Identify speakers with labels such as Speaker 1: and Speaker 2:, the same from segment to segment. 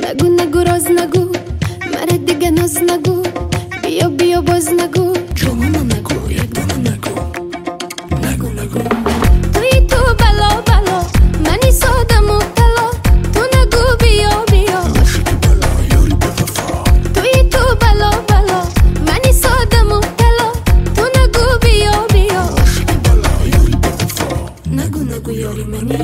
Speaker 1: نگو نگو راز نگو، مرا دیگه ناز نگو، بیا بیا باز نگو،
Speaker 2: جونو نگو، یک دونه نگو، نگو نگو.
Speaker 1: توی تو بلا بلا، منی ساده مبتلا، تو نگو بیا بیا.
Speaker 2: عاشق بلا یاری به وفا.
Speaker 1: توی تو بلا بلا، منی ساده مبتلا، تو نگو بیا بیا.
Speaker 2: عاشق بلا یاری به وفا.
Speaker 1: نگو نگو یاری منی.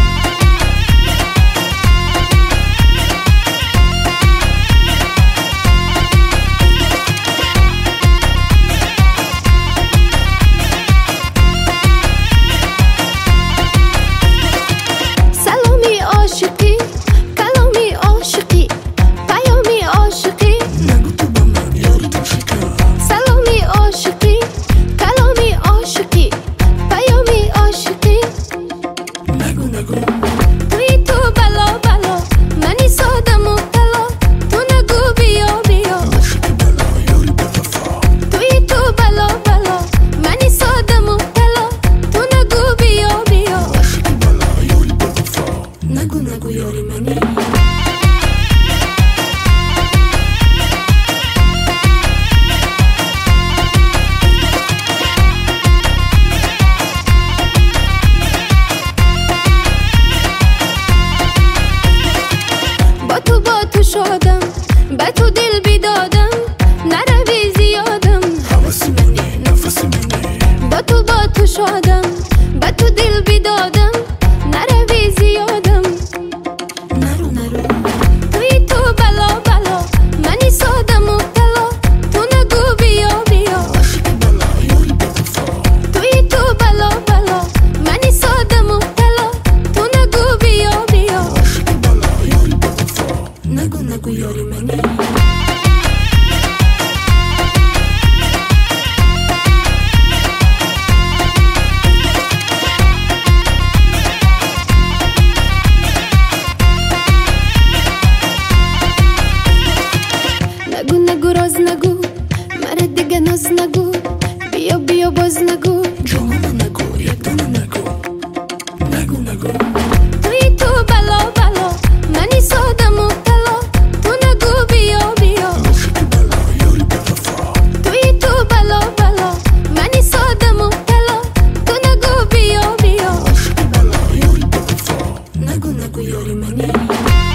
Speaker 1: عاشقی کلامی عاشقی پیامی عاشقی
Speaker 2: نگو تو با من یاری تو شکر.
Speaker 1: سلامی عاشقی کلامی عاشقی پیامی عاشقی
Speaker 2: نگو نگو.
Speaker 1: توی تو بلا بلا، منی ساده مبتلا، تو نگو بیا بیا.
Speaker 2: عاشق بلا یاری به وفا.
Speaker 1: توی تو بلا بلا، منی ساده مبتلا، تو نگو بیا بیا.
Speaker 2: عاشق بلا یاری به وفا.
Speaker 1: نگو نگو یاری منی. با تو شدم، به تو دل بیدادم، نروی زیادم.
Speaker 2: حواسی منی، نفسی منی.
Speaker 1: با تو شدم، به تو دل بیدادم، نروی زیادم.
Speaker 2: نرو نرو.
Speaker 1: توی تو بلا بلا، منی ساده مبتلا، تو نگو بیا بیا.
Speaker 2: عاشق بلا یاری به وفا.
Speaker 1: توی تو بلا بلا، منی ساده مبتلا، تو نگو بیا بیا.
Speaker 2: عاشق بلا یاری به وفا.
Speaker 1: نگو نگو یاری منی. نگو نگو راز نگو، مرا دیگه ناز نگو، بیا بیا باز نگو،
Speaker 2: جونو نگو، یک دونه نگو، نگو نگو.
Speaker 1: توی تو بلا بلا، منی ساده مبتلا، تو نگو بیا بیا.
Speaker 2: عاشق بلا یاری به وفا.
Speaker 1: توی تو بلا بلا، منی ساده مبتلا، تو نگو بیا بیا.
Speaker 2: عاشق بلا یاری به وفا.
Speaker 1: نگو نگو یاری منی.